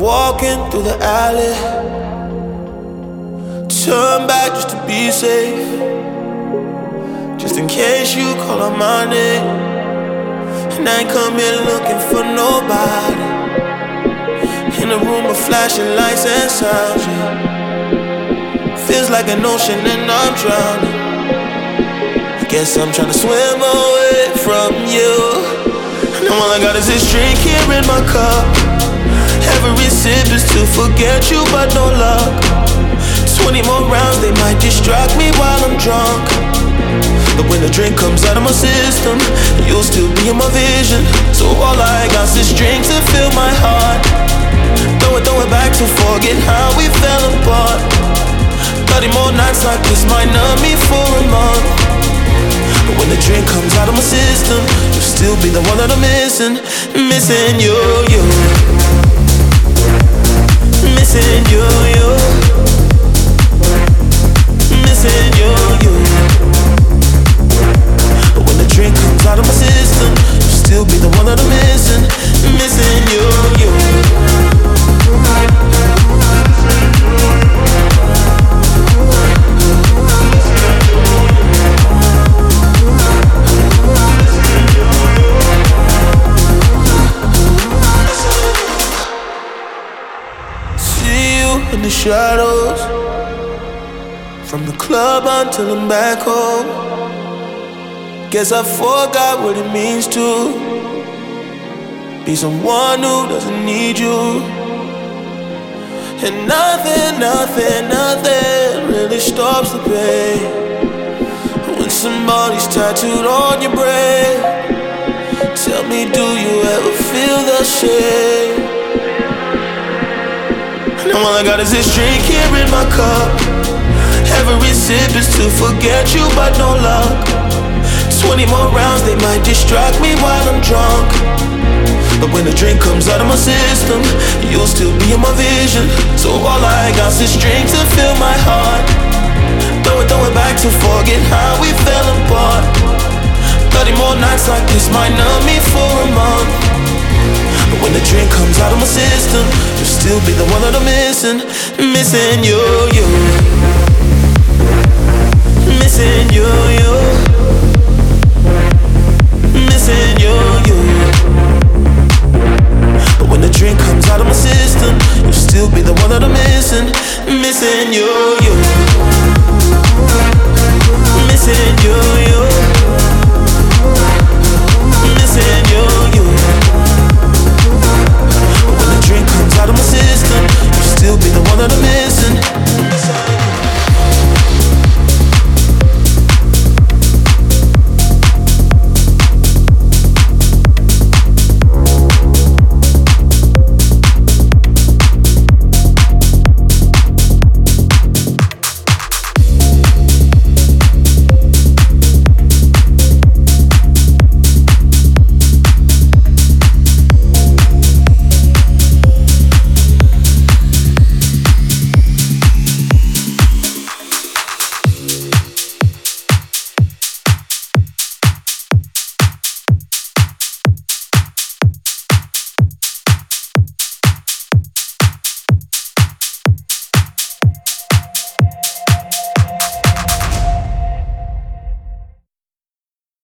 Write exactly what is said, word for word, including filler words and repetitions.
walking through the alley, turn back just to be safe, just in case you call on my name. And I ain't come here looking for nobody, in a room of flashing lights and sounds, yeah. Feels like an ocean and I'm drowning. I guess I'm trying to swim away from you. Now all I got is this drink here in my cup. Every sip is to forget you, but no luck. Twenty more rounds, they might distract me while I'm drunk. But when the drink comes out of my system, you'll still be in my vision. So all I got is this drink to fill my heart. Throw it, throw it back to forget how we fell apart. Thirty more nights like this might numb me for a month. But when the drink comes out of my system, you'll still be the one that I'm missing. Missing you, you. Missing you, you. Missing you, you. But when the drink comes out of my system, you'll still be the one that I'm missing. Missing you, you. In the shadows, from the club until I'm back home. Guess I forgot what it means to be someone who doesn't need you. And nothing, nothing, nothing really stops the pain when somebody's tattooed on your brain. Tell me, do you ever feel the shame? Now all I got is this drink here in my cup. Every sip is to forget you, but no luck. Twenty more rounds, they might distract me while I'm drunk. But when the drink comes out of my system, you'll still be in my vision. So all I got is this drink to fill my heart. Throw it, throw it back to forget how we fell apart. Thirty more nights like this might numb me for a month. But when the drink comes out of my system, you'll still be the one that I'm missing. Missing you, you. Missing you, you.